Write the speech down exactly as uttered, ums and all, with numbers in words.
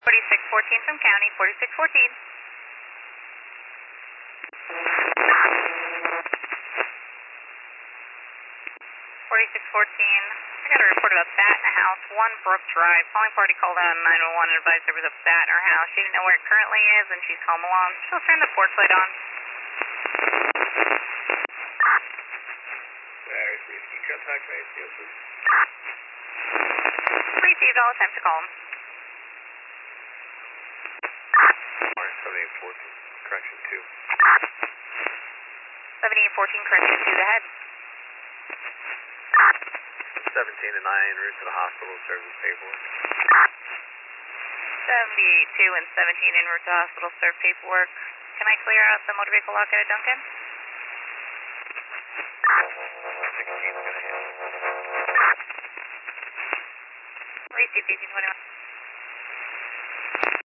forty-six fourteen from county, forty-six fourteen. forty-six fourteen, I got a report about bat in the house, one Brook Drive. Calling party called out on nine one one and advised there was a bat in her house. She didn't know where it currently is and she's home alone. She'll turn the porch light on. Battery three, can you contact me, please? Received all attempts to call him. seventy-eight fourteen, correction two. seventy-eight fourteen, correction two, go ahead. seventeen to nine, route to the hospital, service paperwork. seventy-eight two and seventeen en route to hospital, serve paperwork. Can I clear out the motor vehicle lockout at Duncan? Received eighteen twenty-one.